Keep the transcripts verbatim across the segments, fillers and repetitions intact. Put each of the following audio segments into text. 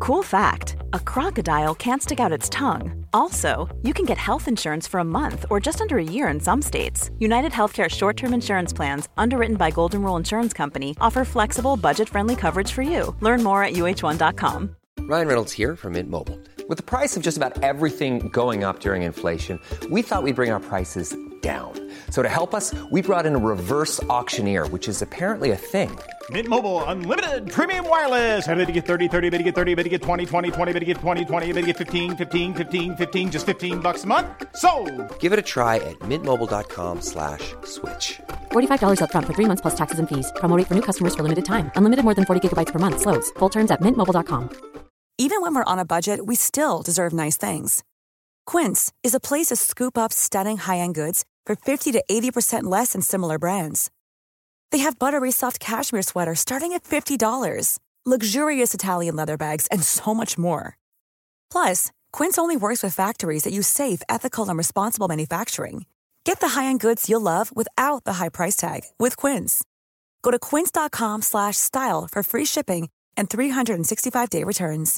Cool fact, a crocodile can't stick out its tongue. Also, you can get health insurance for a month or just under a year in some states. United Healthcare short-term insurance plans, underwritten by Golden Rule Insurance Company, offer flexible, budget-friendly coverage for you. Learn more at U H one dot com. Ryan Reynolds here from Mint Mobile. With the price of just about everything going up during inflation, we thought we'd bring our prices down. So to help us, we brought in a reverse auctioneer, which is apparently a thing. Mint Mobile Unlimited Premium Wireless. How to get thirty, thirty, bit to get thirty, bit to get twenty, twenty, twenty, bit to get twenty, twenty, bit to get fifteen, fifteen, fifteen, fifteen, just fifteen bucks a month? Sold! Give it a try at mintmobile.com slash switch. forty-five dollars up front for three months plus taxes and fees. Promo rate for new customers for limited time. Unlimited more than forty gigabytes per month. Slows full terms at mint mobile dot com. Even when we're on a budget, we still deserve nice things. Quince is a place to scoop up stunning high-end goods for fifty to eighty percent less than similar brands. They have buttery soft cashmere sweaters starting at fifty dollars, luxurious Italian leather bags, and so much more. Plus, Quince only works with factories that use safe, ethical, and responsible manufacturing. Get the high-end goods you'll love without the high price tag with Quince. Go to quince.com slash style for free shipping and three sixty-five day returns.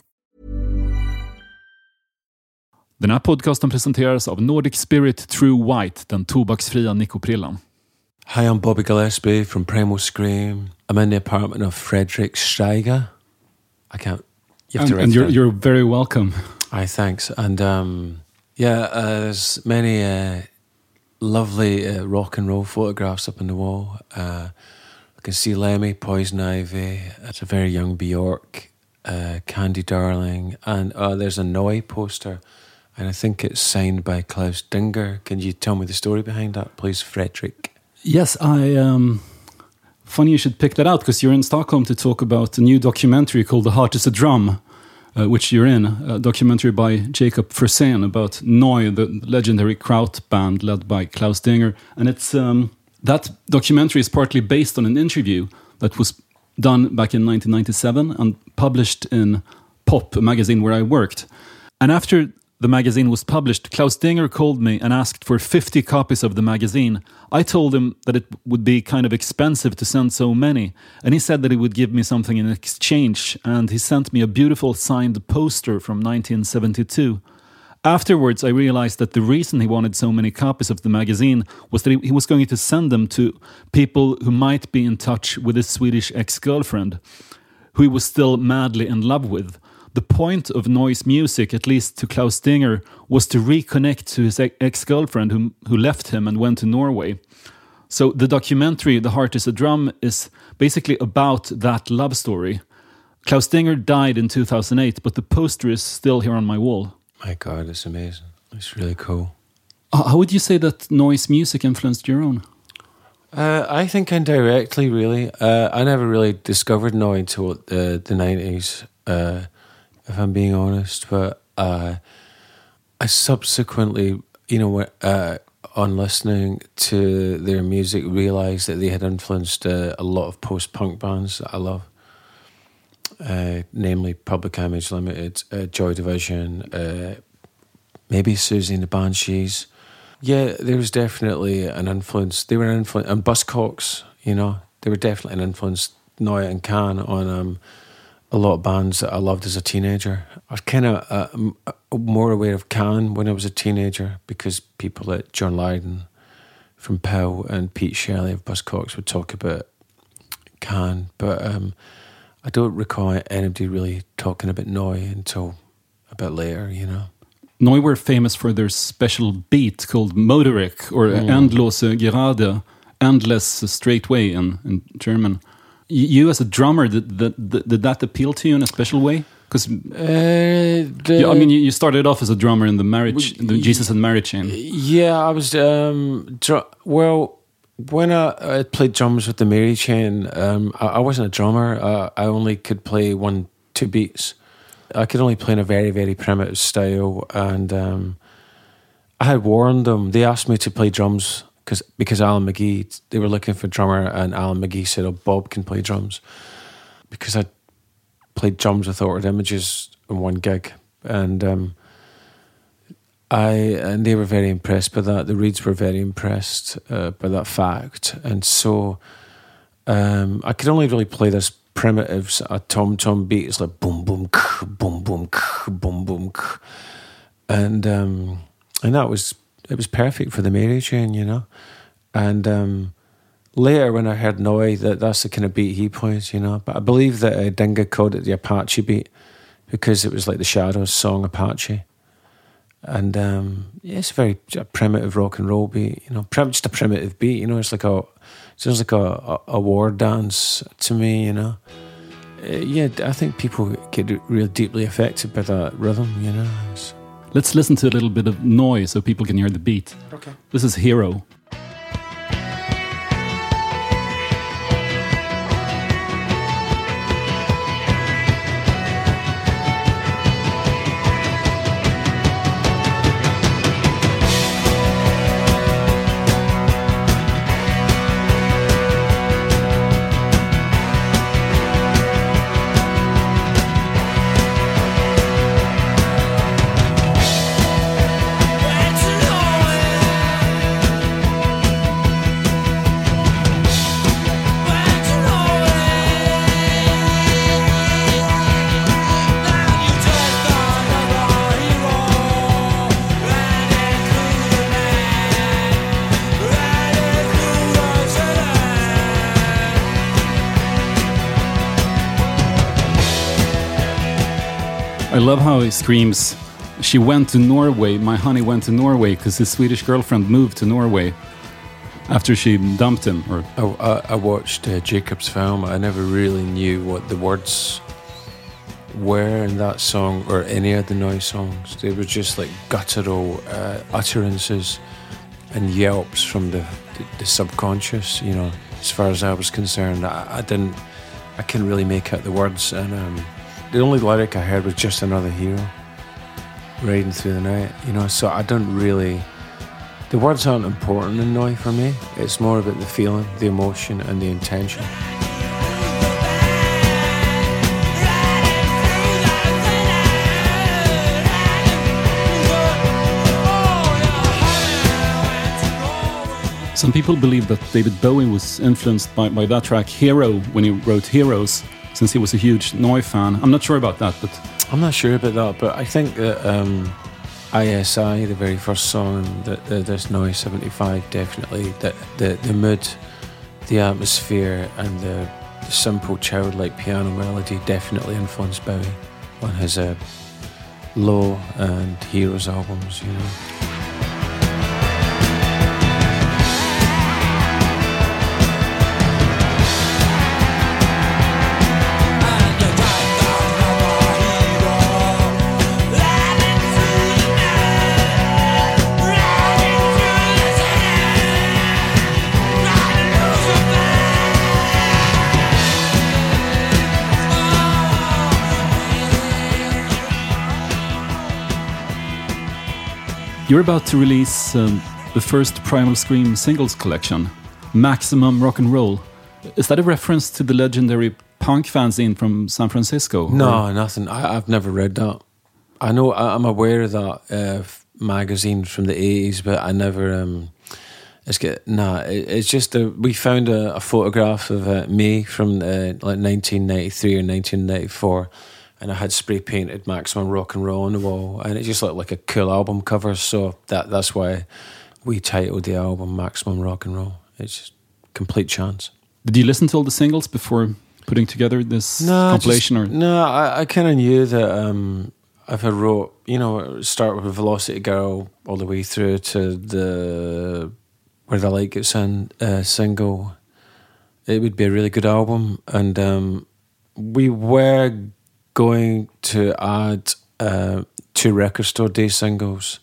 Den här podcasten presenteras av Nordic Spirit True White, den tobaksfria Nikoprillan. Hi, I'm Bobby Gillespie from Primal Scream. I'm in the apartment of Frederick Steiger. I can't... You have and, to write and you're, that. you're very welcome. Aye, thanks. And um, yeah, uh, there's many uh, lovely uh, rock and roll photographs up on the wall. Uh, I can see Lemmy, Poison Ivy. It's a very young Bjork, uh, Candy Darling, and uh, there's a Noi poster, and I think it's signed by Klaus Dinger. Can you tell me the story behind that, please, Frederick? Yes, I... Um, funny you should pick that out, because you're in Stockholm to talk about a new documentary called The Heart is a Drum, uh, which you're in, a documentary by Jacob Frisén about Noi, the legendary kraut band led by Klaus Dinger. And it's um, that documentary is partly based on an interview that was done back in nineteen ninety-seven and published in Pop, a magazine where I worked. And after the magazine was published, Klaus Dinger called me and asked for fifty copies of the magazine. I told him that it would be kind of expensive to send so many, and he said that he would give me something in exchange, and he sent me a beautiful signed poster from nineteen seventy-two. Afterwards, I realized that the reason he wanted so many copies of the magazine was that he, he was going to send them to people who might be in touch with his Swedish ex-girlfriend, who he was still madly in love with. The point of Noi's music, at least to Klaus Dinger, was to reconnect to his ex-girlfriend who, who left him and went to Norway. So the documentary, The Heart is a Drum, is basically about that love story. Klaus Dinger died in two thousand eight, but the poster is still here on my wall. My God, it's amazing. It's really cool. How would you say that Noi's music influenced your own? Uh, I think indirectly, really. Uh, I never really discovered Noi until uh, the nineties. Uh, if I'm being honest, but uh, I subsequently, you know, uh, on listening to their music, realised that they had influenced uh, a lot of post-punk bands that I love, uh, namely Public Image Limited, uh, Joy Division, uh, maybe Susie and the Banshees. Yeah, there was definitely an influence. They were an influence, and Buzzcocks, you know, they were definitely an influence, Noi and Can, on... Um, a lot of bands that I loved as a teenager. I was kind of uh, more aware of Can when I was a teenager because people like John Lydon from Pell and Pete Shelley of Buzzcocks would talk about Can, but um, I don't recall anybody really talking about Noi until a bit later, you know. Noi were famous for their special beat called Motorik, or mm. Endlose Gerade, endless straight way in, in German. You as a drummer, did, did, did that appeal to you in a special way? Because uh, I mean, you started off as a drummer in the marriage, the Jesus and Mary Chain. Yeah, I was. Um, dr- well, when I, I played drums with the Mary Chain, um, I, I wasn't a drummer. Uh, I only could play one, two beats. I could only play in a very, very primitive style, and um, I had warned them. They asked me to play drums. Because because Alan McGee, they were looking for a drummer, and Alan McGee said, "Oh, Bob can play drums," because I played drums with Altered Images in one gig, and um, I and they were very impressed by that. The Reeds were very impressed uh, by that fact, and so um, I could only really play this primitive uh, tom tom beat. It's like boom boom boom and um, and that was it was perfect for the Mary Jane, you know. And um, later, when I heard Noy, that that's the kind of beat he plays, you know. But I believe that uh, Dinga called it the Apache beat because it was like the Shadows' song Apache. And um, yeah, it's a very a primitive rock and roll beat, you know, prim- just a primitive beat, you know. It's like a, it sounds like a, a, a war dance to me, you know. Uh, yeah, I think people get real deeply affected by that rhythm, you know. It's... Let's listen to a little bit of noise so people can hear the beat. Okay. This is Hero. I love how he screams, she went to Norway, my honey went to Norway, because his Swedish girlfriend moved to Norway after she dumped him. Or I, I watched uh, Jacob's film. I never really knew what the words were in that song or any of the Noise songs. They were just like guttural uh, utterances and yelps from the, the, the subconscious, you know. As far as I was concerned, I, I didn't, I couldn't really make out the words, and um, the only lyric I heard was just another hero riding through the night, you know. So I don't really, the words aren't important in Noise for me. It's more about the feeling, the emotion and the intention. some people believe that David Bowie was influenced by, by that track Hero when he wrote Heroes, since he was a huge Noise fan. I'm not sure about that, but I'm not sure about that, but I think that um, I S I, the very first song, that this Noise seventy-five, definitely, that the, the mood, the atmosphere, and the, the simple childlike piano melody definitely influenced Bowie on his uh, Low and Heroes albums, you know. You're about to release um, the first Primal Scream singles collection, Maximum Rock and Roll. Is that a reference to the legendary punk fanzine from San Francisco? No, or? nothing. I, I've never read that. I know, I'm aware of that uh, magazine from the eighties, but I never... Um, it's get, nah, it, it's just a, we found a, a photograph of uh, me from uh, like nineteen ninety-three or nineteen ninety-four, and I had spray painted Maximum Rock and Roll on the wall, and it just looked like a cool album cover, so that that's why we titled the album Maximum Rock and Roll. It's just complete chance. Did you listen to all the singles before putting together this no, compilation? Just, or no, I, I kind of knew that um, if I wrote, you know, start with Velocity Girl all the way through to the Where the Light Gets In uh, single, it would be a really good album, and um, we were going to add uh, two Record Store Day singles.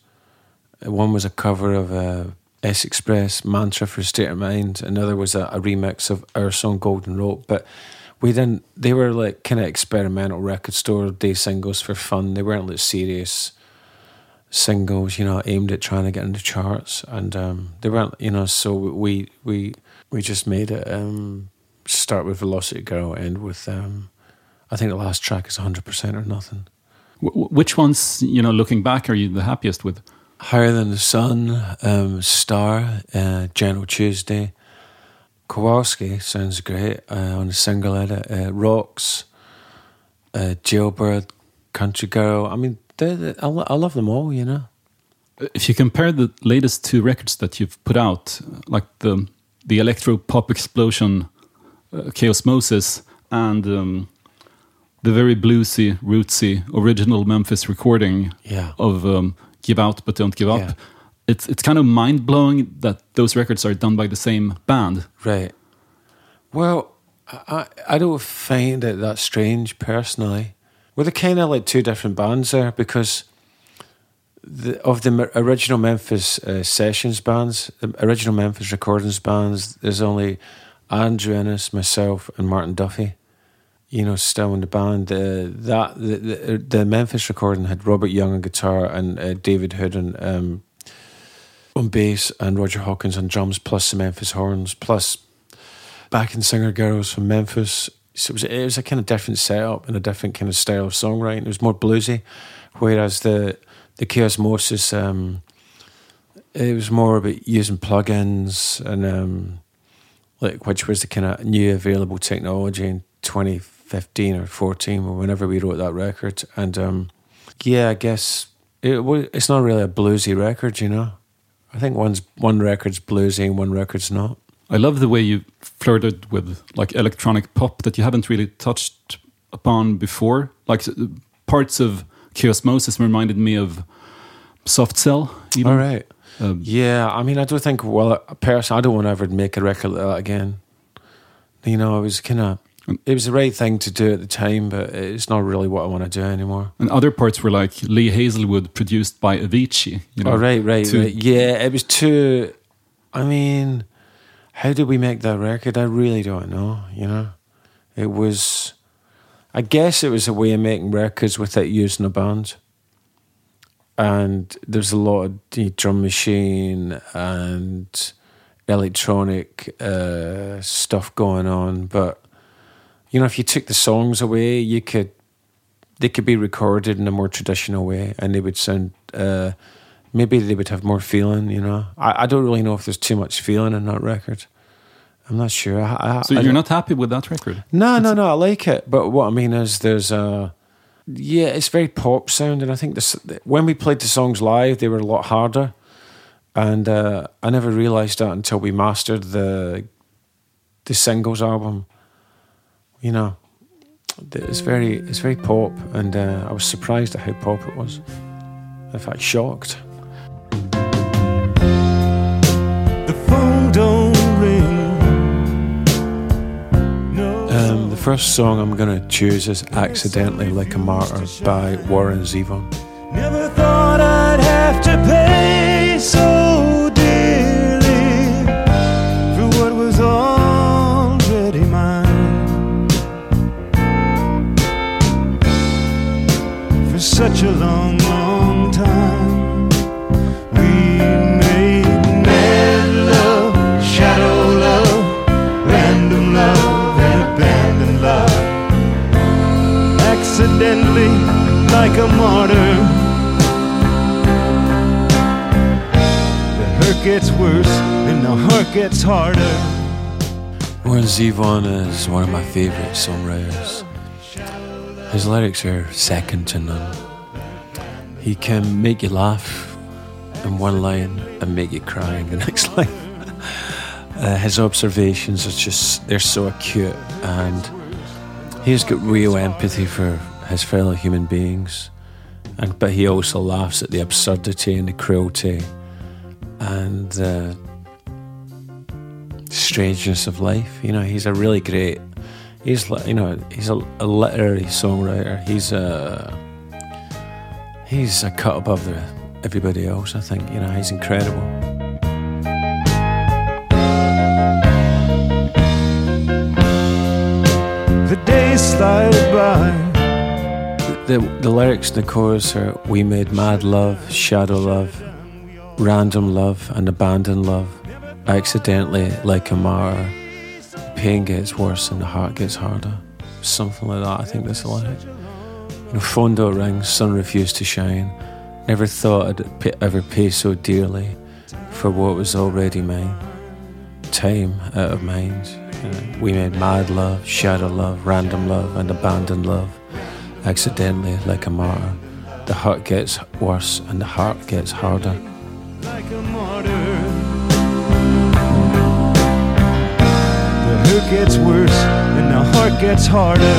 One was a cover of uh, S Express, Mantra for State of Mind. Another was a, a remix of our song Golden Rope. But we didn't, they were like kind of experimental Record Store Day singles for fun. They weren't like serious singles, you know, aimed at trying to get in the charts. And um, they weren't, you know, so we we we just made it um, start with Velocity Girl, end with... Um, I think the last track is one hundred percent or Nothing. W- which ones, you know, looking back, are you the happiest with? Higher Than the Sun, um, Star, uh, Gentle Tuesday. Kowalski sounds great uh, on the single edit. Uh, Rocks, uh, Jailbird, Country Girl. I mean, they're, they're, I, lo- I love them all, you know. If you compare the latest two records that you've put out, like the the electro pop explosion, uh, Chaosmosis, and um, the very bluesy, rootsy original Memphis recording yeah. of um, Give Out But Don't Give Up, yeah. it's it's kind of mind blowing that those records are done by the same band. Right. Well, I I don't find it that strange personally. Well, they're kind of like two different bands there, because the, of the original Memphis uh, sessions bands, the original Memphis recordings bands, there's only Andrew Innes, myself, and Martin Duffy, you know, still in the band. Uh, that the, the, the Memphis recording had Robert Young on guitar and uh, David Hood and, um, on bass, and Roger Hawkins on drums, plus the Memphis horns, plus backing singer girls from Memphis. So it was, it was a kind of different setup and a different kind of style of songwriting. It was more bluesy, whereas the the Chaosmosis, um, it was more about using plugins and um, like which was the kind of new available technology in twenty fifteen or fourteen, or whenever we wrote that record. And um, yeah, I guess it was, it's not really a bluesy record, you know. I think one's one record's bluesy and one record's not. I love the way you flirted with like electronic pop that you haven't really touched upon before. Like parts of Chaosmosis reminded me of Soft Cell. Even. All right. Um, yeah, I mean, I don't think, well, personally, I don't want to ever make a record like that again. You know, it was kind of, it was the right thing to do at the time, but it's not really what I want to do anymore. And other parts were like Lee Hazelwood, produced by Avicii. You know, oh, right, right, too, right. Yeah, it was too, I mean... How did we make that record? I really don't know, you know. It was, I guess it was a way of making records without using a band. And there's a lot of the drum machine and electronic uh, stuff going on. But, you know, if you took the songs away, you could, they could be recorded in a more traditional way and they would sound... Uh, Maybe they would have more feeling, you know. I, I don't really know if there's too much feeling in that record. I'm not sure. I, I, so I you're not happy with that record? No, it's no, no. I like it, but what I mean is, there's a yeah, it's very pop sound, and I think this when we played the songs live, they were a lot harder, and uh, I never realised that until we mastered the the singles album. You know, it's very it's very pop, and uh, I was surprised at how pop it was. In fact, shocked. The phone don't ring. No. Um, the first song I'm going to choose is Accidentally Like a Martyr by Warren Zevon. Never thought I'd have to pay so dearly for what was already mine. For such a long, long time. Accidentally, like a martyr. The hurt gets worse and the heart gets harder. Warren Zevon is one of my favourite songwriters. His lyrics are second to none. He can make you laugh in one line and make you cry in the next line. Uh, his observations are just, they're so acute, and he's got real empathy for his fellow human beings, and but he also laughs at the absurdity and the cruelty and the strangeness of life. You know, he's a really great, he's you know, he's a, a literary songwriter. He's a he's a cut above the, everybody else, I think. You know, he's incredible. The days slide by. The, the lyrics in the chorus are: we made mad love, shadow love, random love, and abandoned love. Accidentally, like a martyr. Pain gets worse and the heart gets harder. Something like that, I think that's the lyric. You know, phone don't ring, sun refused to shine. Never thought I'd pay, ever pay so dearly for what was already mine. Time out of mind. You know, we made mad love, shadow love, random love, and abandoned love. Accidentally, like a martyr. the hurt gets worse and the heart gets harder. Like a martyr. The hurt gets worse and the heart gets harder.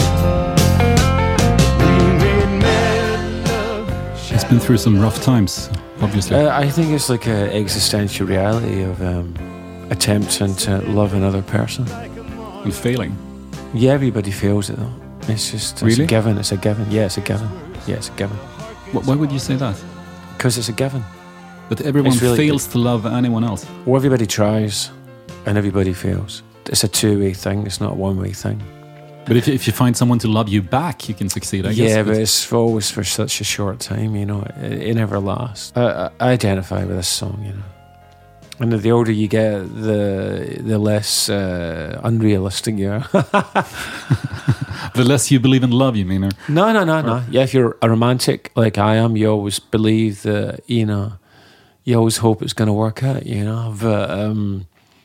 We made mad love. He's been through some rough times, obviously. Uh, I think it's like an existential reality of um, attempting to love another person. And failing. Yeah, everybody feels it though. It's just it's Really? a given. It's a given. Yeah, it's a given. Yeah, it's a given. Wh- Why would you say that? Because it's a given. That everyone It's really- fails to love anyone else. Well, everybody tries, and everybody fails. It's a two-way thing. It's not a one-way thing. But if, if you find someone to love you back, you can succeed, I guess. Yeah, but it's always for such a short time. You know, it, it never lasts. I, I identify with this song. You know, and the older you get, the the less uh, unrealistic you are. The less you believe in love, you mean? Or? No, no, no, no. Yeah, if you're a romantic like I am, you always believe that, you know, you always hope it's going to work out, you know. But um,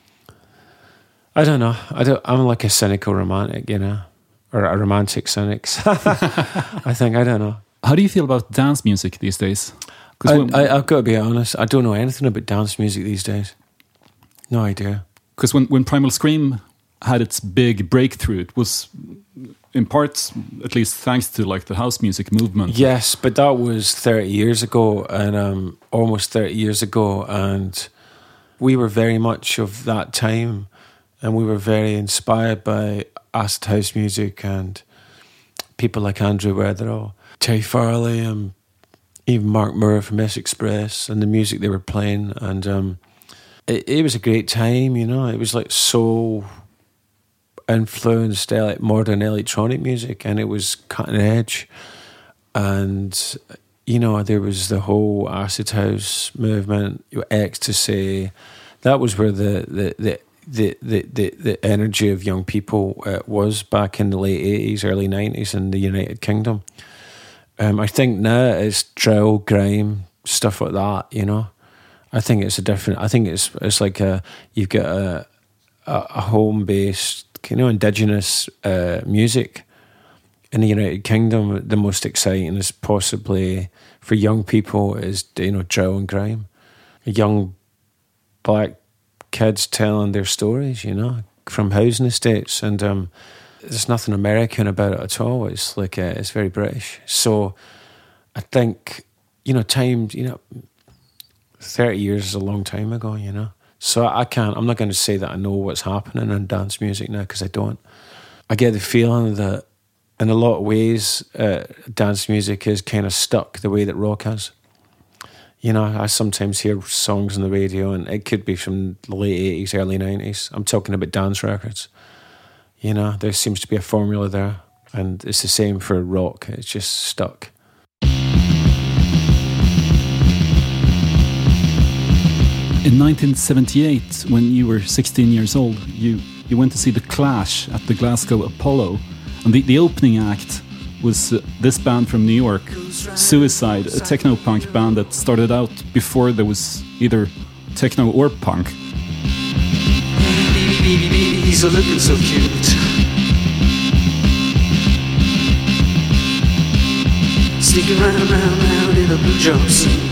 I don't know. I don't, I'm like a cynical romantic, you know, or a romantic cynics. I think, I don't know. How do you feel about dance music these days? 'Cause I, when- I, I've got to be honest. I don't know anything about dance music these days. No idea. Because when, when Primal Scream had its big breakthrough, it was in part, at least thanks to like the house music movement. Yes, but that was thirty years ago, and um, almost thirty years ago, and we were very much of that time, and we were very inspired by acid house music and people like Andrew Weatherall, Terry Farley, and even Mark Moore from S Express, and the music they were playing, and um, it, it was a great time, you know. It was like so influenced like modern electronic music, and it was cutting edge, and you know, there was the whole acid house movement, ecstasy. That was where the the the the the, the, the energy of young people uh, was back in the late eighties, early nineties in the United Kingdom. um, I think now it's drill, grime, stuff like that, you know. I think it's a different, I think it's it's like a, you've got a a, a home-based, you know, indigenous uh, music in the United Kingdom. The most exciting is possibly for young people is, you know, drill and grime. Young black kids telling their stories, you know, from housing estates, and um, there's nothing American about it at all. It's like uh, it's very British. So I think, you know, time, you know, thirty years is a long time ago, you know. So I can't, I'm not going to say that I know what's happening in dance music now, because I don't. I get the feeling that in a lot of ways, uh, dance music is kind of stuck the way that rock is. You know, I sometimes hear songs on the radio, and it could be from the late eighties, early nineties. I'm talking about dance records. You know, there seems to be a formula there, and it's the same for rock. It's just stuck. In nineteen seventy-eight, when you were sixteen years old, you, you went to see The Clash at the Glasgow Apollo. And the, the opening act was uh, this band from New York, Suicide, a techno-punk band that started out before there was either techno or punk. He's a looking so cute. Sneaking round, round, round in a blue jumpsuit.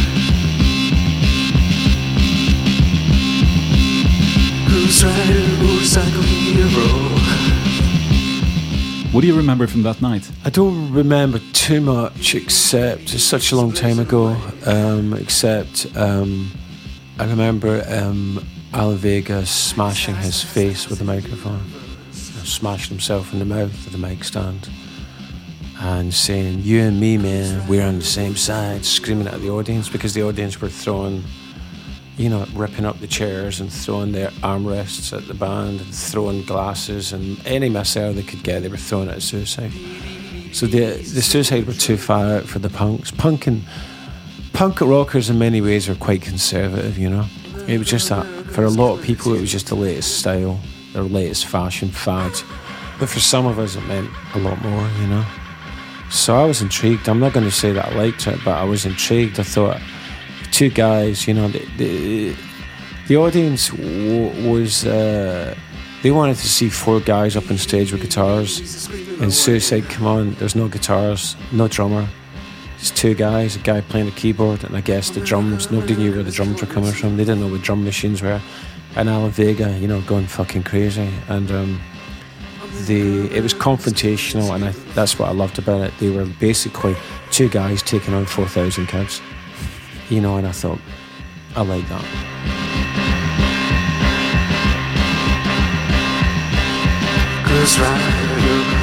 Cruise rider, motorcycle hero. What do you remember from that night? I don't remember too much, except it's such a long time ago. Um, except um, I remember um, Al Vega smashing his face with the microphone, smashing himself in the mouth with the mic stand, and saying, "You and me, man, we're on the same side," screaming at the audience, because the audience were throwing, you know, ripping up the chairs and throwing their armrests at the band and throwing glasses and any missile they could get, they were throwing at Suicide. So the the Suicide were too far out for the punks. Punk and punk rockers in many ways are quite conservative, you know. It was just that, for a lot of people, it was just the latest style, their latest fashion fad. But for some of us, it meant a lot more, you know. So I was intrigued. I'm not going to say that I liked it, but I was intrigued. I thought, two guys, you know, the the, the audience w- was, uh, they wanted to see four guys up on stage with guitars. And Suicide, come on, there's no guitars, no drummer. Just two guys, a guy playing the keyboard, and I guess the drums. Nobody knew where the drums were coming from. They didn't know what drum machines were. And Alan Vega, you know, going fucking crazy. And um, the it was confrontational, and I, that's what I loved about it. They were basically two guys taking on four thousand kids. You know, and I thought, I like that. Ghost Rider.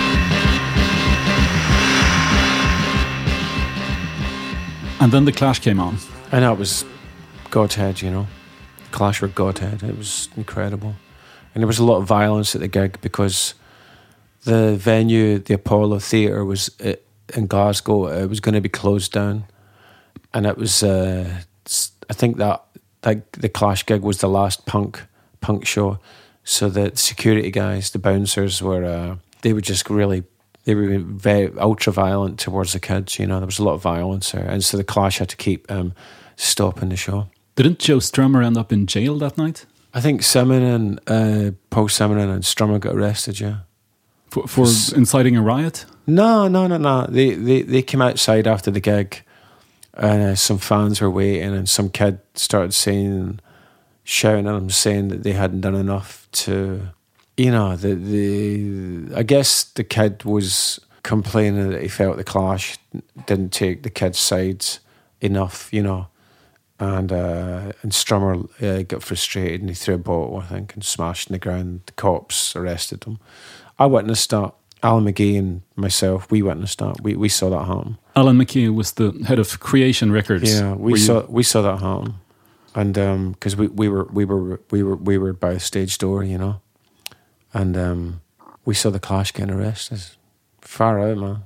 And then the Clash came on. And that was Godhead, you know. The Clash were Godhead. It was incredible. And there was a lot of violence at the gig because the venue, the Apollo Theatre, was in Glasgow. It was going to be closed down. And it was, uh, I think that, that the Clash gig was the last punk punk show. So the security guys, the bouncers, were, uh, they were just really... They were very ultra-violent towards the kids, you know. There was a lot of violence there. And so the Clash had to keep um, stopping the show. Didn't Joe Strummer end up in jail that night? I think Simonon, uh, Paul Simonon and Strummer got arrested, yeah. For, for inciting a riot? No, no, no, no. They, they, they came outside after the gig and uh, some fans were waiting and some kid started saying, shouting at them, saying that they hadn't done enough to... You know, the the I guess the kid was complaining that he felt the Clash didn't take the kid's sides enough, you know, and uh, and Strummer uh, got frustrated and he threw a bottle, I think, and smashed in the ground. The cops arrested him. I witnessed that. Alan McGee and myself, we witnessed that. We we saw that happen. Alan McGee was the head of Creation Records. Yeah, we saw you? we saw that happen, and because um, we we were we were we were we were by the stage door, you know. And um, we saw the Clash getting arrested. Far out, man.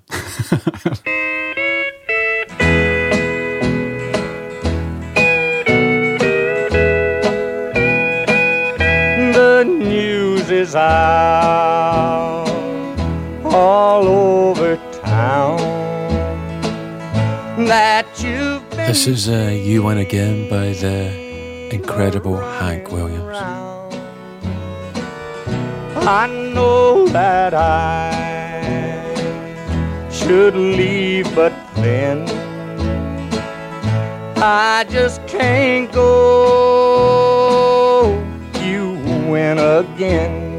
The news is out all over town that you've been. This is uh, You Win Again by the incredible Hank Williams. I know that I should leave, but then I just can't go. You win again.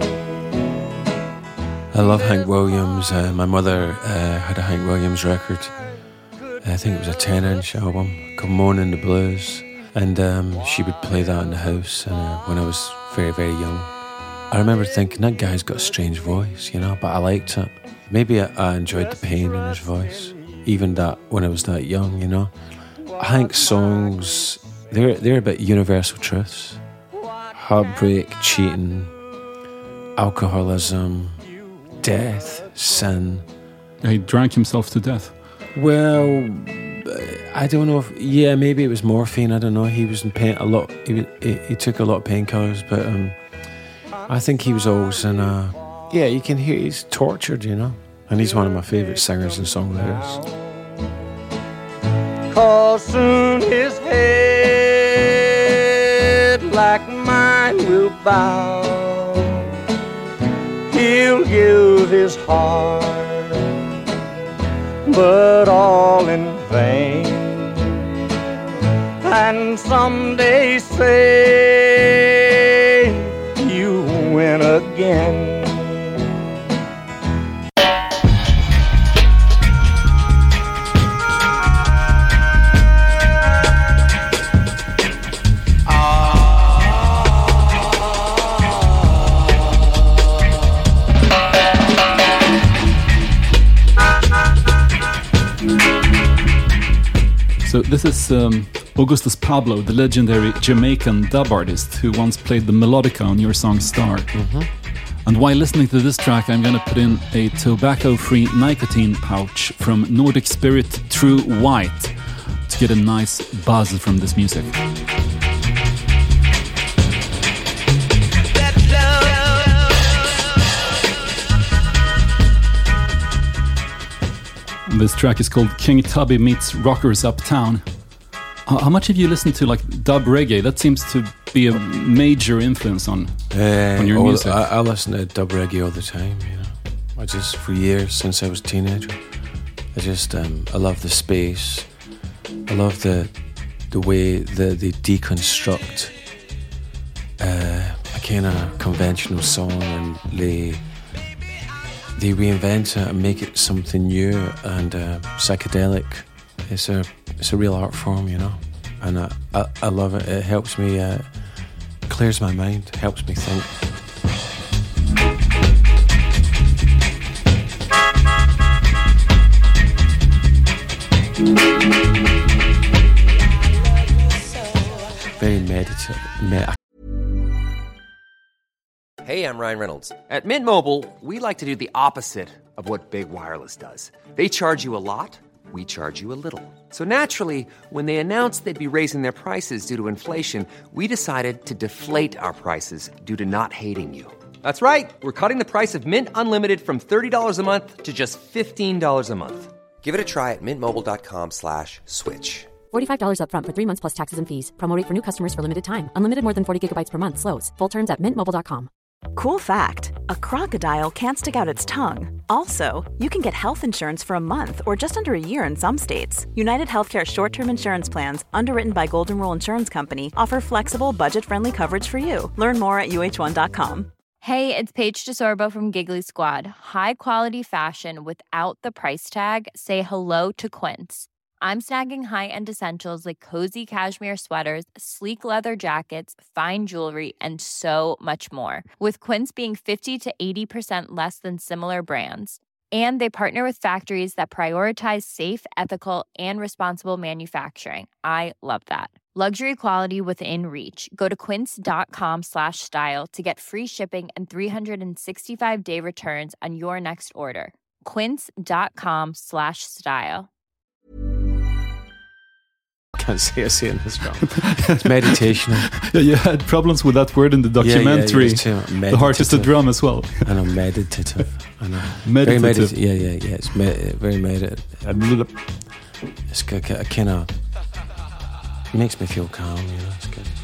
I love Hank Williams. Uh, my mother uh, had a Hank Williams record. I think it was a ten-inch album called Moanin' the Blues. And um, she would play that in the house uh, when I was very, very young. I remember thinking, that guy's got a strange voice, you know, but I liked it. Maybe I, I enjoyed the pain in his voice, even that when I was that young, you know. Hank's songs, they're, they're about universal truths. Heartbreak, cheating, alcoholism, death, sin. He drank himself to death. Well, I don't know if, yeah, maybe it was morphine, I don't know. He was in pain a lot, he, he, he took a lot of painkillers, but... um. I think he was always in a... Yeah, you can hear he's tortured, you know. And he's one of my favourite singers and songwriters. 'Cause soon his head like mine will bow. He'll give his heart, but all in vain. And someday say you win again. So this is um, Augustus Pablo, the legendary Jamaican dub artist who once played the melodica on your song Star. Mm-hmm. And while listening to this track, I'm going to put in a tobacco-free nicotine pouch from Nordic Spirit True White to get a nice buzz from this music. This track is called King Tubby Meets Rockers Uptown. How much have you listened to like dub reggae? That seems to be a major influence on, uh, on your all, music. I, I listen to dub reggae all the time, you know. I just, for years, since I was a teenager. I just, um, I love the space. I love the the way that they deconstruct uh, a kind of conventional song and they they reinvent it and make it something new and uh, psychedelic. It's a it's a real art form, you know, and I I, I love it. It helps me, uh, clears my mind, helps me think. Very meditative. Med- Hey, I'm Ryan Reynolds. At Mint Mobile, we like to do the opposite of what Big Wireless does. They charge you a lot, we charge you a little. So naturally, when they announced they'd be raising their prices due to inflation, we decided to deflate our prices due to not hating you. That's right. We're cutting the price of Mint Unlimited from thirty dollars a month to just fifteen dollars a month. Give it a try at mintmobile.com slash switch. forty-five dollars up front for three months plus taxes and fees. Promo rate for new customers for limited time. Unlimited more than forty gigabytes per month slows. Full terms at mint mobile dot com. Cool fact, a crocodile can't stick out its tongue. Also, you can get health insurance for a month or just under a year in some states. United Healthcare short-term insurance plans, underwritten by Golden Rule Insurance Company, offer flexible, budget-friendly coverage for you. Learn more at U H one dot com. Hey, it's Paige DeSorbo from Giggly Squad. High quality fashion without the price tag. Say hello to Quince. I'm snagging high-end essentials like cozy cashmere sweaters, sleek leather jackets, fine jewelry, and so much more. With Quince being fifty to eighty percent less than similar brands. And they partner with factories that prioritize safe, ethical, and responsible manufacturing. I love that. Luxury quality within reach. Go to quince.com slash style to get free shipping and three sixty-five day returns on your next order. Quince.com slash style. Can't say I say it in this drum. It's meditational. Yeah, you had problems with that word in the documentary. Yeah, yeah, the heart is the drum as well. I know, meditative. I know. Meditative. Very medit- yeah, yeah, yeah. It's me- very meditative. It's kind of makes me feel calm. You know, it's good.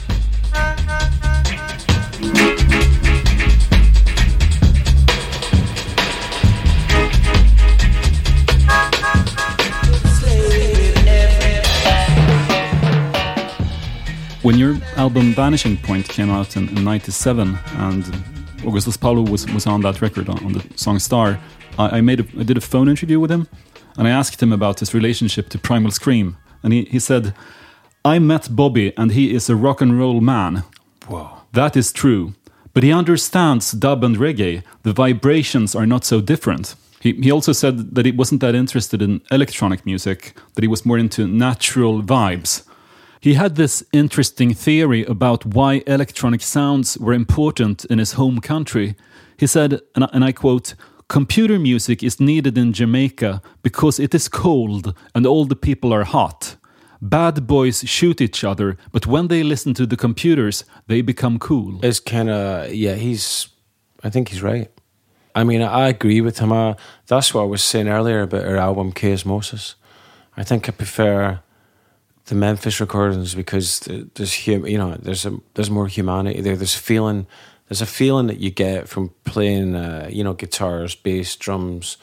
When your album Vanishing Point came out in, in ninety-seven, and Augustus Paulo was, was on that record, on, on the song Star, I, I made a, I did a phone interview with him, and I asked him about his relationship to Primal Scream, and he, he said, "I met Bobby, and he is a rock and roll man." Whoa. That is true, but he understands dub and reggae. The vibrations are not so different. He, he also said that he wasn't that interested in electronic music, that he was more into natural vibes. He had this interesting theory about why electronic sounds were important in his home country. He said, and I, and I quote, "Computer music is needed in Jamaica because it is cold and all the people are hot. Bad boys shoot each other, but when they listen to the computers, they become cool." It's kind of, yeah, he's, I think he's right. I mean, I agree with him. Uh, that's what I was saying earlier about our album, Chaosmosis. I think I prefer the Memphis recordings because there's, you know, there's a there's more humanity there. There's a feeling, there's a feeling that you get from playing, uh, you know, guitars, bass, drums,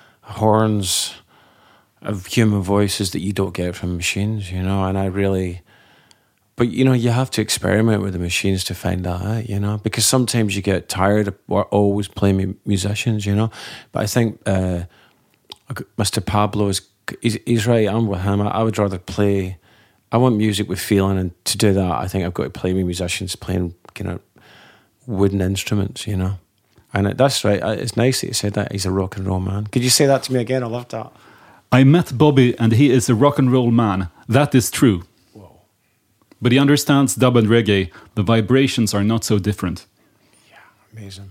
horns, of human voices that you don't get from machines, you know. And I really, but you know, you have to experiment with the machines to find that out, you know, because sometimes you get tired of always playing musicians, you know. But I think uh, Mister Pablo is he's, he's right. I'm with him. I, I would rather play. I want music with feeling, and to do that, I think I've got to play with musicians playing kind of wooden instruments, you know. And that's right. It's nice that you said that. He's a rock and roll man. Could you say that to me again? I love that. "I met Bobby, and he is a rock and roll man. That is true. Whoa. But he understands dub and reggae. The vibrations are not so different." Yeah, amazing.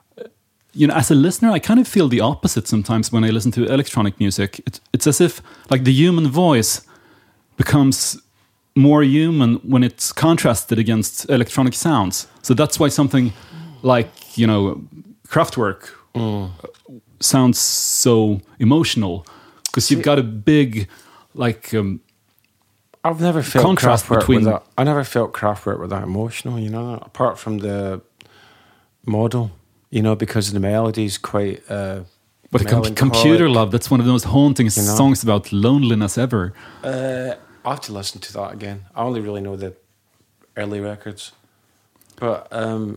You know, as a listener, I kind of feel the opposite sometimes when I listen to electronic music. It, it's as if, like, the human voice becomes more human when it's contrasted against electronic sounds. So that's why something like, you know, Kraftwerk mm. sounds so emotional, because you've got a big, like, um, I've never felt contrast Kraftwerk between. That, I never felt Kraftwerk with that emotional, you know, apart from the model, you know, because the melody's quite uh, But com- Computer Love, that's one of the most haunting you know? songs about loneliness ever. Uh, I have to listen to that again. I only really know the early records. But, um,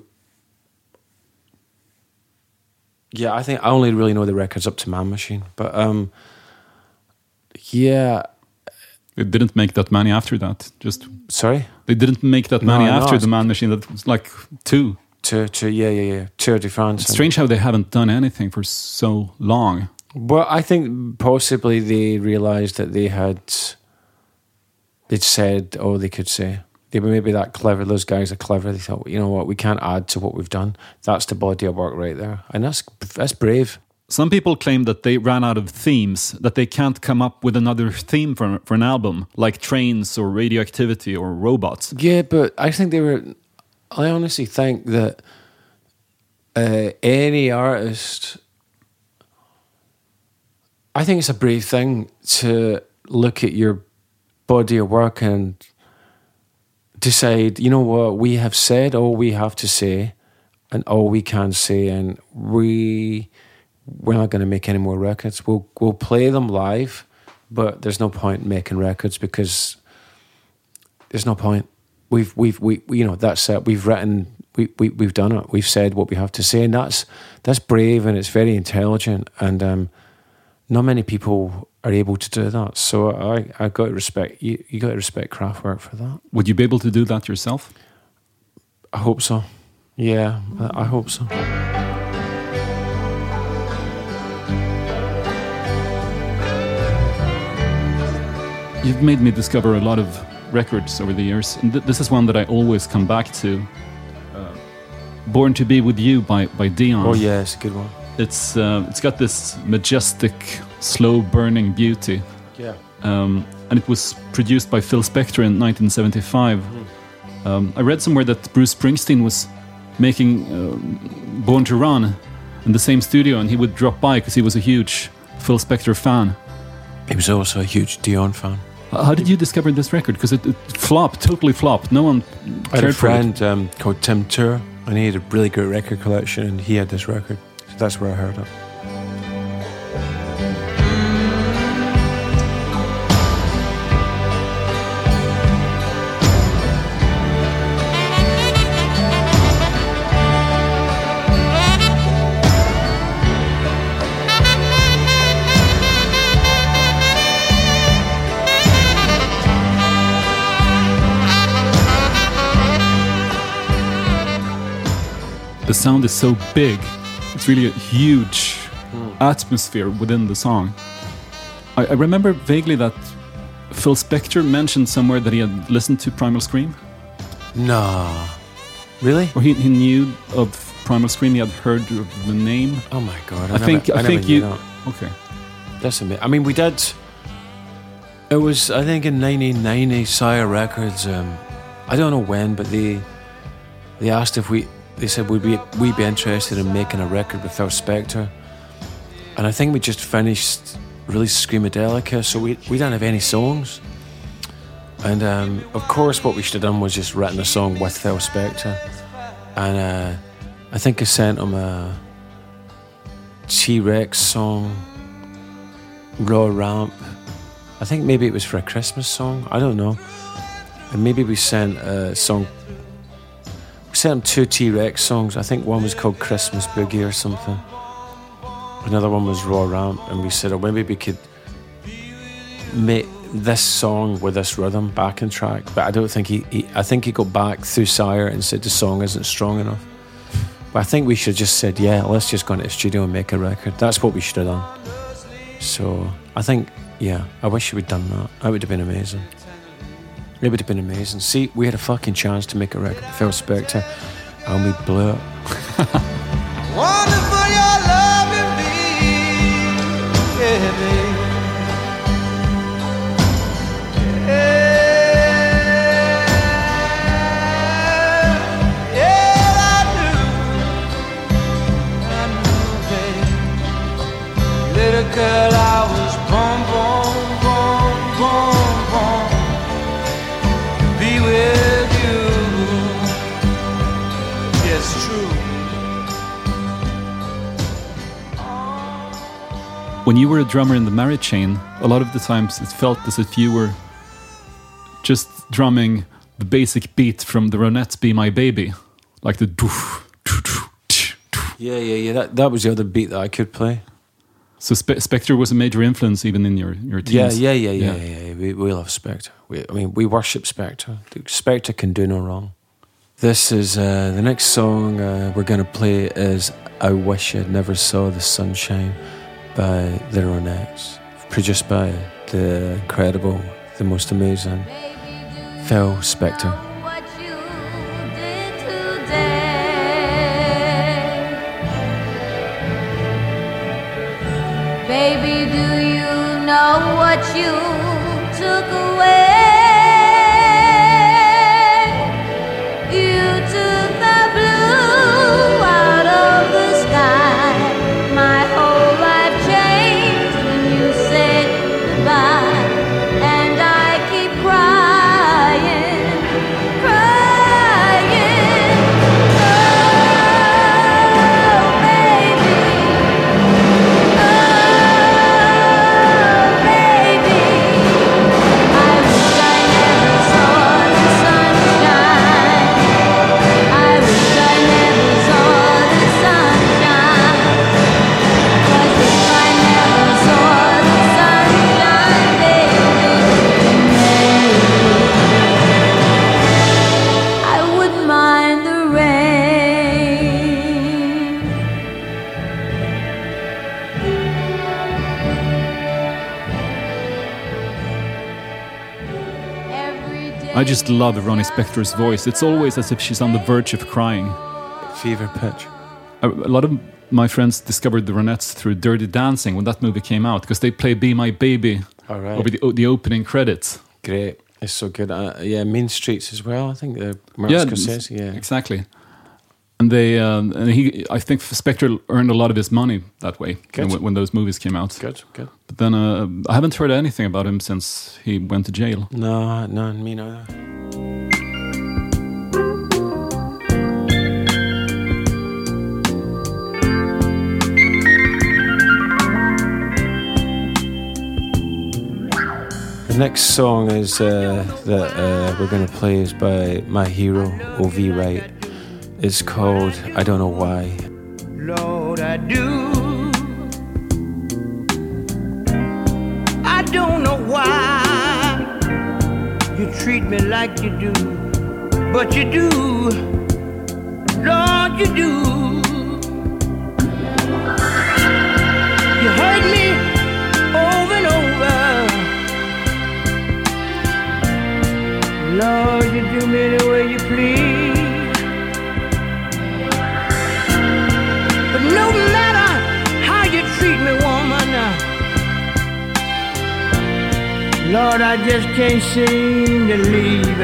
yeah, I think I only really know the records up to Man Machine. But, um, yeah... It didn't make that many after that. Just Sorry? They didn't make that many no, after no, the Man Machine. That was like two. Two, two, yeah, yeah, yeah. Tour de France. It's strange how they haven't done anything for so long. Well, I think possibly they realised that they had... They'd said all they could say. They were maybe that clever. Those guys are clever. They thought, you know what, we can't add to what we've done. That's the body of work right there. And that's that's brave. Some people claim that they ran out of themes, that they can't come up with another theme for, for an album, like trains or radioactivity or robots. Yeah, but I think they were... I honestly think that uh, any artist... I think it's a brave thing to look at your body of work and decide, you know what, we have said all we have to say and all we can say, and we... we're not going to make any more records. We'll we'll play them live, but there's no point in making records because there's no point. We've we've we, we you know that's it. We've written. We we we've done it. We've said what we have to say, and that's that's brave and it's very intelligent. And um, not many people are able to do that. So I I got to respect you. You got to respect Kraftwerk for that. Would you be able to do that yourself? I hope so. Yeah, I, I hope so. You've made me discover a lot of records over the years, and th- this is one that I always come back to. Uh, "Born to Be With You" by by Dion. Oh yeah, it's a good one. It's uh, it's got this majestic, slow-burning beauty. Yeah. Um, and it was produced by Phil Spector in nineteen seventy-five. Mm. Um, I read somewhere that Bruce Springsteen was making uh, "Born to Run" in the same studio, and he would drop by because he was a huge Phil Spector fan. He was also a huge Dion fan. How did you discover this record? Because it, it flopped, totally flopped. No one cared I had a friend for it. Um, called Tim Tour, and he had a really good record collection, and he had this record. So that's where I heard it. The sound is so big. It's really a huge mm. atmosphere within the song. I, I remember vaguely that Phil Spector mentioned somewhere that he had listened to Primal Scream. No. Really? Or he, he knew of Primal Scream, he had heard of the name. Oh my God. I, I never, think I, I think never you... That. Okay. That's amazing. I mean, we did... It was, I think, in nineteen ninety, Sire Records. Um, I don't know when, but they they asked if we... They said, would we we be interested in making a record with Phil Spector? And I think we just finished released Screamadelica, so we, we didn't have any songs. And um, of course, what we should have done was just written a song with Phil Spector. And uh, I think I sent him a T-Rex song, Raw Ramp. I think maybe it was for a Christmas song, I don't know. And maybe we sent a song. We sent him two T-Rex songs. I think one was called Christmas Boogie or something. Another one was Raw Ramp. And we said, oh, maybe we could make this song with this rhythm backing track. But I don't think he, he I think he got back through Sire and said the song isn't strong enough. But I think we should have just said, yeah, let's just go into the studio and make a record. That's what we should have done. So I think, yeah, I wish we'd done that. That would have been amazing. It would have been amazing. See, we had a fucking chance to make a record with Phil Spector, and we blew it. Wonderful your loving me, yeah, babe. Yeah, yeah, I knew, I knew, babe. Little girl, I was born, born, born, born, born. Be with you. It's true. when you were a drummer in the Marriott chain, a lot of the times it felt as if you were just drumming the basic beat from the Ronettes' Be My Baby. Like the doof, doof, doof, doof, doof. Yeah, yeah, yeah. That, that was the other beat that I could play. So Spe- Spectre was a major influence even in your, your teams? Yeah, yeah, yeah, yeah, yeah. yeah. We, we love Spectre. We, I mean, we worship Spectre. Spectre can do no wrong. This is, uh, the next song uh, we're going to play is I Wish I Never Saw the Sunshine by the Ronettes. Produced by the incredible, the most amazing Phil Spector. Baby, do you know what you took away? You took the blue out of the sky. My whole life changed when you said goodbye. And I keep crying, crying. Oh, baby. I just love Ronnie Spector's voice. It's always as if she's on the verge of crying. Fever pitch. A, a lot of my friends discovered the Ronettes through Dirty Dancing when that movie came out, because they play Be My Baby All right. over the, the opening credits. Great. It's so good. Uh, yeah, Mean Streets as well. I think uh, Martin Yeah, Scorsese. Yeah, exactly. And they, um, and he, I think Spector earned a lot of his money that way Good. when, when those movies came out. Good, good. But then uh, I haven't heard anything about him since he went to jail. No, no, me neither. The next song is uh, that uh, we're going to play is by my hero, O V Wright. It's called I Don't Know Why. Lord, I do. I don't know why you treat me like you do, but you do. Lord, you do. You hurt me over and over. Lord, you do me any way you please. But no matter how you treat me, woman, Lord, I just can't seem to leave.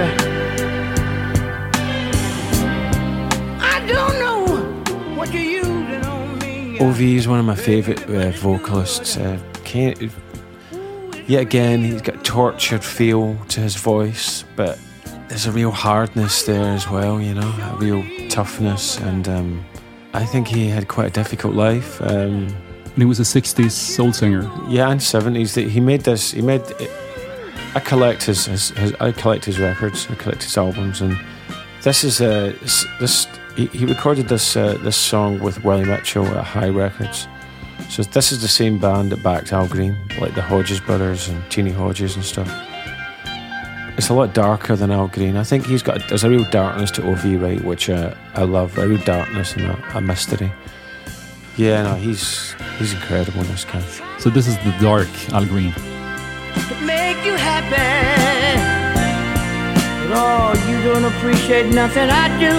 I don't know what you're using on me. O V is one of my favourite uh, vocalists. Uh, can't, yet again, he's got a tortured feel to his voice, but there's a real hardness there as well, you know, a real toughness. And um, I think he had quite a difficult life. Um, and he was a sixties soul singer. Yeah, and seventies. He made this. He made. I collect his, his, his. I collect his records. I collect his albums, and this is a uh, this. He, he recorded this uh, this song with Willie Mitchell at High Records. So this is the same band that backed Al Green, like the Hodges brothers and Teenie Hodges and stuff. It's a lot darker than Al Green. I think he's got there's a real darkness to O V Wright, which uh, I love. A real darkness and a, a mystery. Yeah, no, he's he's incredible, this guy. So this is the dark Al Green. To make you happy, but oh, you don't appreciate nothing I do.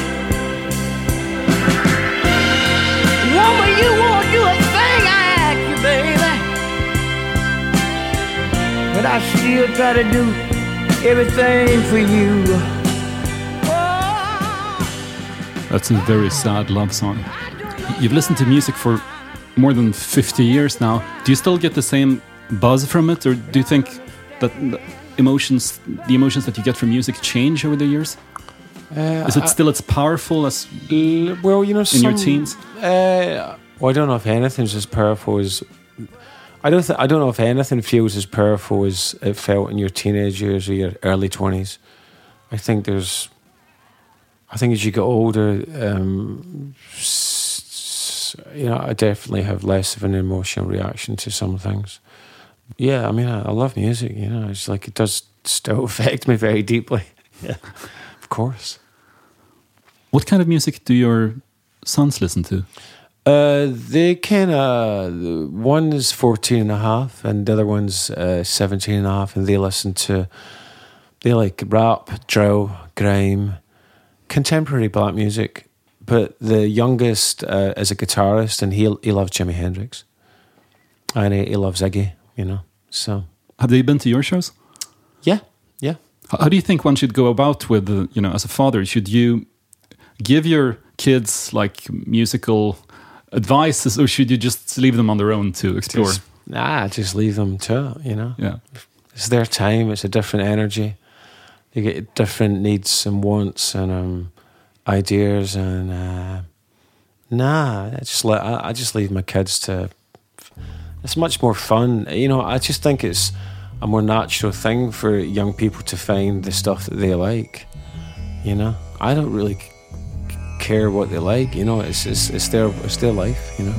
Woman, you won't do a thing I ask you, baby, but I still try to do everything for you. Oh. That's a very sad love song. You've listened to music for more than fifty years now. Do you still get the same buzz from it, or do you think that the emotions, the emotions that you get from music, change over the years? Uh, Is it still as powerful as uh, well, you know, in some, your teens? Uh, well, I don't know if anything's as powerful as I don't. Th- I don't know if anything feels as powerful as it felt in your teenage years or your early twenties. I think there's. I think as you get older, um, s- you know, I definitely have less of an emotional reaction to some things. Yeah, I mean, I, I love music. You know, it's like it does still affect me very deeply. Yeah, of course. What kind of music do your sons listen to? Uh, they kind of, one is fourteen and a half and the other one's uh, seventeen and a half, and they listen to, they like rap, drill, grime, contemporary black music. But the youngest uh, is a guitarist, and he he loves Jimi Hendrix, and he, he loves Iggy, you know. So have they been to your shows? Yeah, yeah. How, how do you think one should go about with, uh, you know, as a father? Should you give your kids like musical advice, or should you just leave them on their own to explore? Just, nah, just leave them to it, you know. Yeah, it's their time. It's a different energy. They get different needs and wants and um, ideas, and uh, nah, I just let I, I just leave my kids to. It's much more fun, you know. I just think it's a more natural thing for young people to find the stuff that they like. You know, I don't really care what they like, you know. It's it's it's their it's their life, you know.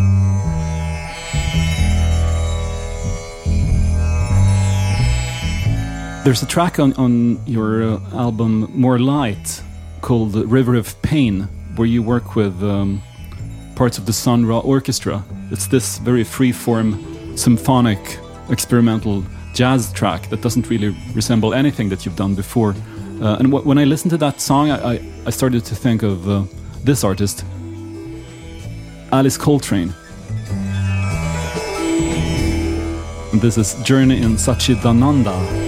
There's a track on on your uh, album More Light called River of Pain, where you work with um, parts of the Sun Ra Orchestra. It's this very free-form, symphonic, experimental jazz track that doesn't really resemble anything that you've done before. Uh, and w- when I listened to that song, I, I, I started to think of uh, this artist, Alice Coltrane. And this is Journey in Satchidananda.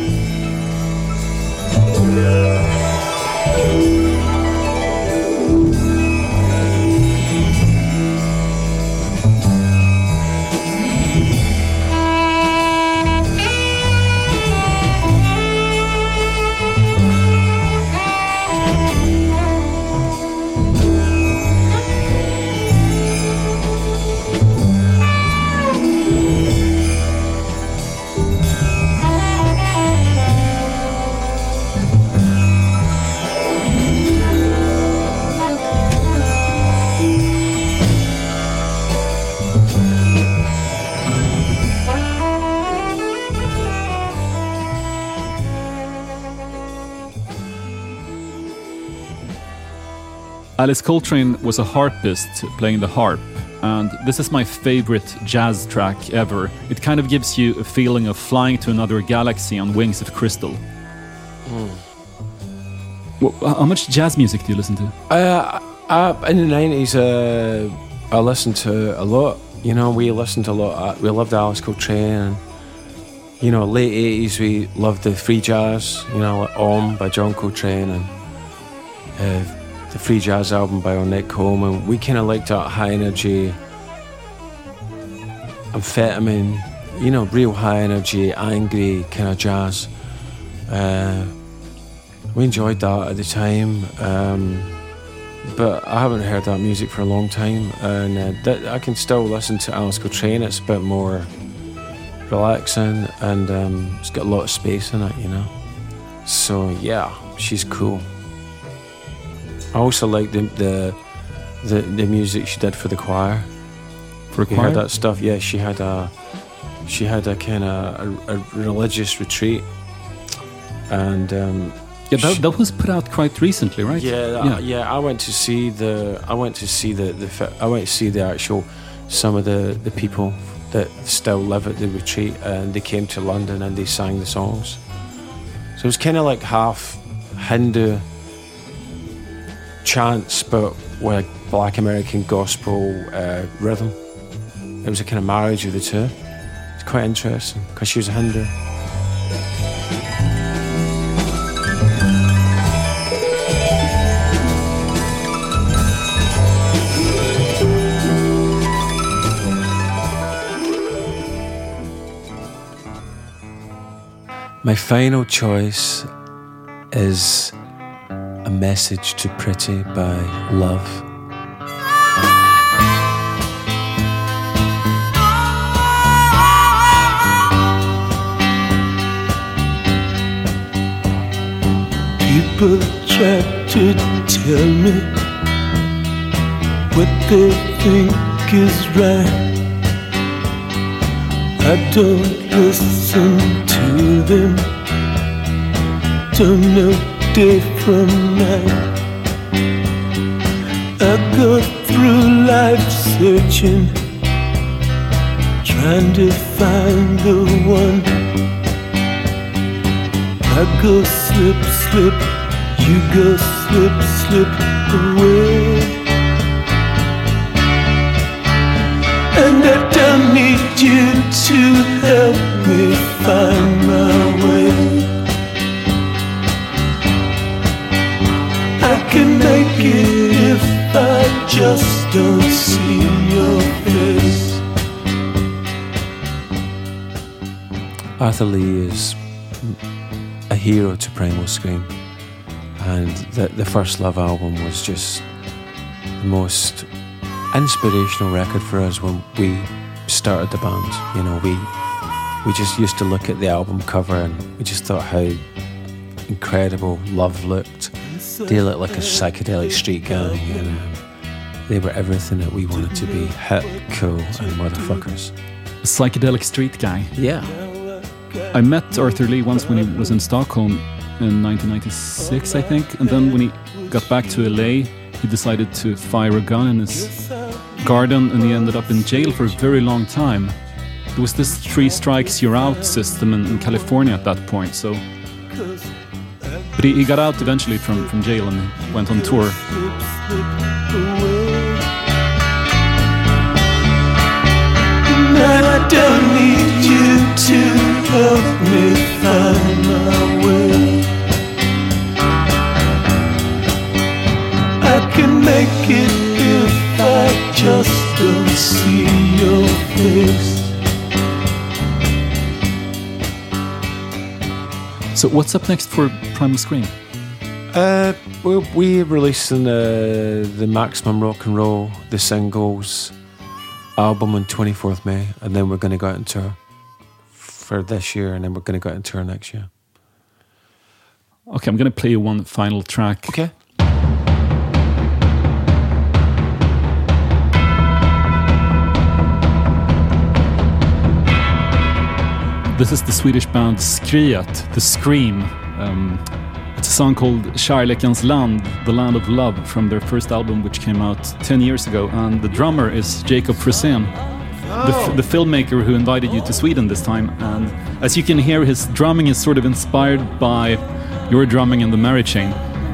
Alice Coltrane was a harpist playing the harp, and this is my favorite jazz track ever. It kind of gives you a feeling of flying to another galaxy on wings of crystal. Mm. Well, how much jazz music do you listen to? Uh, uh, in the nineties, uh, I listened to a lot. You know, we listened to a lot. We loved Alice Coltrane. And, you know, late eighties, we loved the free jazz. You know, like Om by John Coltrane, and uh, the free jazz album by Ornette Coleman. We kind of liked that high energy, amphetamine, you know, real high energy, angry kind of jazz. Uh, we enjoyed that at the time, um, but I haven't heard that music for a long time, and uh, that, I can still listen to Alice Coltrane. It's a bit more relaxing, and um, it's got a lot of space in it, you know. So yeah, she's cool. I also like the, the the the music she did for the choir. For a you choir? heard that stuff? Yeah, she had a she had a kind of a, a religious retreat, and um, yeah, that, she, that was put out quite recently, right? Yeah, that, yeah, yeah. I went to see the I went to see the, the I went to see the actual some of the, the people that still live at the retreat, and they came to London and they sang the songs. So it was kind of like half Hindu chants, but with a black American gospel uh, rhythm. It was a kind of marriage of the two. It's quite interesting because she was a Hindu. My final choice is A Message to Pretty by Love. people try to tell me what they think is right. I don't listen to them, don't know day from night. I go through life searching, trying to find the one. I go slip, slip, you go slip, slip away. And I don't need you to help me find my way. I can make it if I just don't see your face. Arthur Lee is a hero to Primal Scream, and the, the First Love album was just the most inspirational record for us when we started the band. You know, we we just used to look at the album cover and we just thought how incredible Love looked. They looked like a psychedelic street gang, and um, they were everything that we wanted to be: hip, cool, and motherfuckers. A psychedelic street guy. Yeah. I met Arthur Lee once when he was in Stockholm in nineteen ninety-six, I think, and then when he got back to L A, he decided to fire a gun in his garden, and he ended up in jail for a very long time. There was this three strikes you're out system in, in California at that point, so but he, he got out eventually from, from jail and went on tour. I don't need you to help me find my way. I can make it if I just don't see your face. So what's up next for Primal Scream? Uh, we we releasing the the Maximum Rock and Roll, the singles album on twenty-fourth of May, and then we're going to go out on tour for this year, and then we're going to go out on tour next year. Okay, I'm going to play you one final track. Okay. This is the Swedish band Skriet, The Scream. Um, it's a song called Kärlekens land, the land of love, from their first album, which came out ten years ago. And the drummer is Jacob Frisén, oh. the, f- the filmmaker who invited you to Sweden this time. And as you can hear, his drumming is sort of inspired by your drumming in the Mary Chain.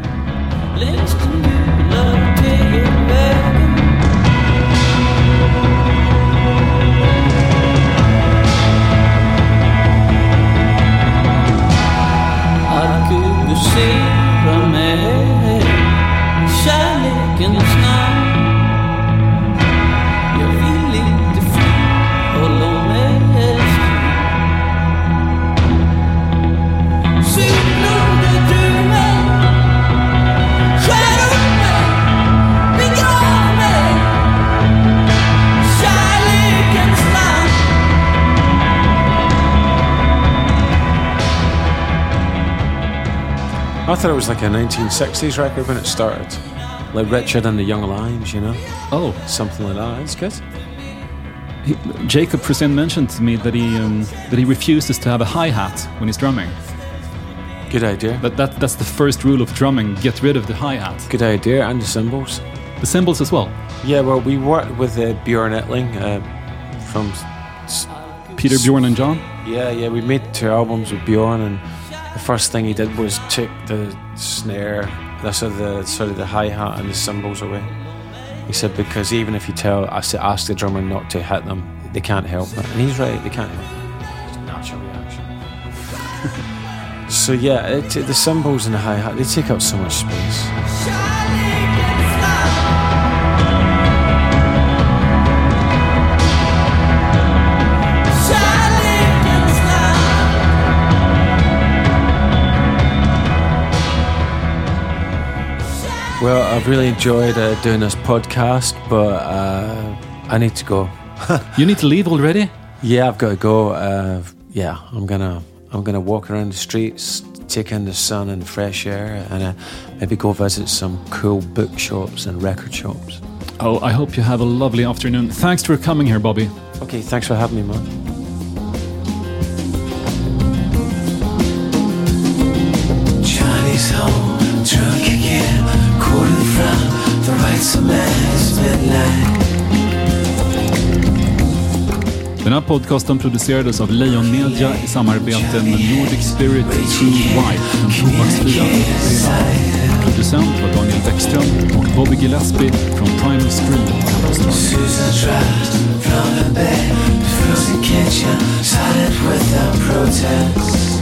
I thought it was like a nineteen sixties record when it started, like Richard and the Young Lions, you know. Oh, something like that. It's good. He, Jacob Frisén mentioned to me that he um, that he refuses to have a hi-hat when he's drumming. Good idea. That, that that's the first rule of drumming: get rid of the hi-hat. Good idea, and the cymbals. The cymbals as well. Yeah, well, we worked with uh, Björn Ettling uh, from S- Peter, Bjorn, and John. Yeah, yeah, we made two albums with Bjorn, and the first thing he did was took the snare, that's the sort of the hi-hat and the cymbals away. He said because even if you tell, I said, ask the drummer not to hit them, they can't help it. And he's right, they can't help it. It's a natural reaction. So yeah, it, the cymbals and the hi-hat, they take up so much space. Well, I've really enjoyed uh, doing this podcast, but uh, I need to go. You need to leave already? Yeah, I've got to go. Uh, yeah, I'm gonna I'm gonna walk around the streets take in the sun and fresh air, and uh, maybe go visit some cool bookshops and record shops. Oh, I hope you have a lovely afternoon. Thanks for coming here, Bobby. Okay, thanks for having me, man. Johnny's home, drunk again, quoted from the rights of man's midnight. Den här podcasten producerades av Lejon Media i samarbete med Nordic Spirit True White, den tobaksfria ölfria. Producent var Daniel Bäckström och Bobby Gillespie från Primal Scream. Susan drives from the bed, frozen kitchen, silent without protest.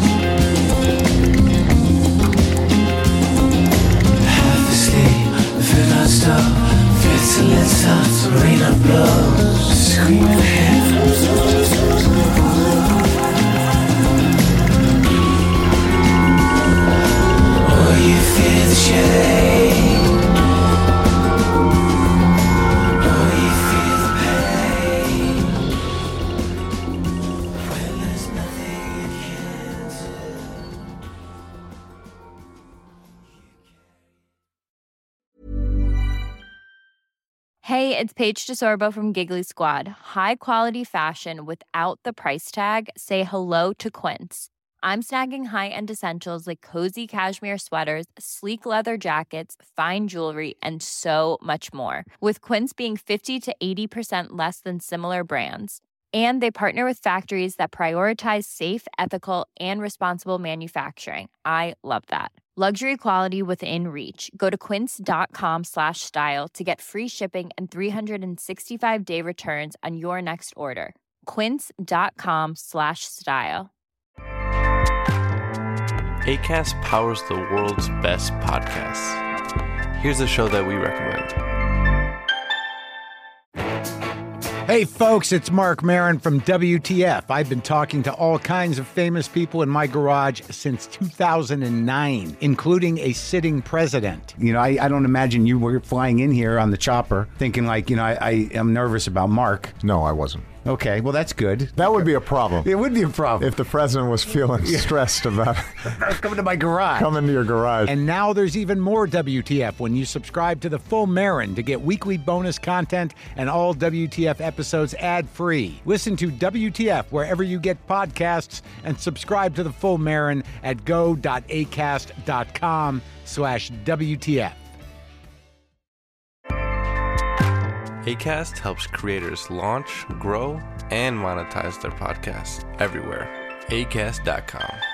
Half asleep, the food not stop, fits till it starts to rain and blows, screaming head. Or you feel the shade. Or you feel the pain. When there's nothing you can do. Hey, it's Paige DeSorbo from Giggly Squad. High quality fashion without the price tag. Say hello to Quince. I'm snagging high-end essentials like cozy cashmere sweaters, sleek leather jackets, fine jewelry, and so much more. With Quince being fifty to eighty percent less than similar brands. And they partner with factories that prioritize safe, ethical, and responsible manufacturing. I love that. Luxury quality within reach. Go to quince.com slash style to get free shipping and three sixty-five day returns on your next order. Quince.com slash style. Acast powers the world's best podcasts. Here's a show that we recommend. Hey folks, it's Mark Maron from W T F. I've been talking to all kinds of famous people in my garage since two thousand nine, including a sitting president. You know, I, I don't imagine you were flying in here on the chopper thinking like, you know, I, I am nervous about Mark. No, I wasn't. Okay, well, that's good. That would be a problem. It would be a problem. If the president was feeling stressed about coming to my garage. Coming to your garage. And now there's even more W T F when you subscribe to the Full Marin to get weekly bonus content and all W T F episodes ad-free. Listen to W T F wherever you get podcasts and subscribe to the Full Marin at go.acast.com slash WTF. Acast helps creators launch, grow, and monetize their podcasts everywhere. acast dot com.